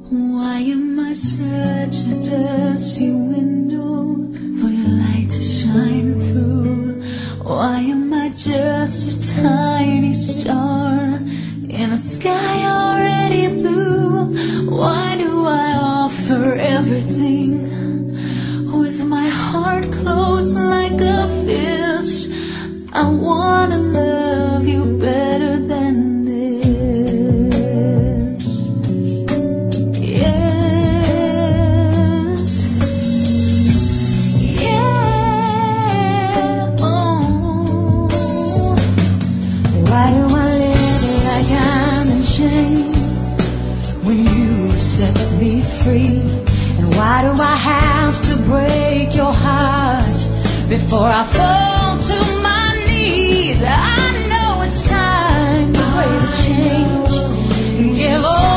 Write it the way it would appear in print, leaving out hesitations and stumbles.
Why am I such a dusty window for your light to shine through? Why am I just a tiny star in a sky already blue? Why do I offer everything with my heart closed like a fist? I wanna love you better than free. And why do I have to break your heart before I fall to my knees? I know it's time to break the change and give all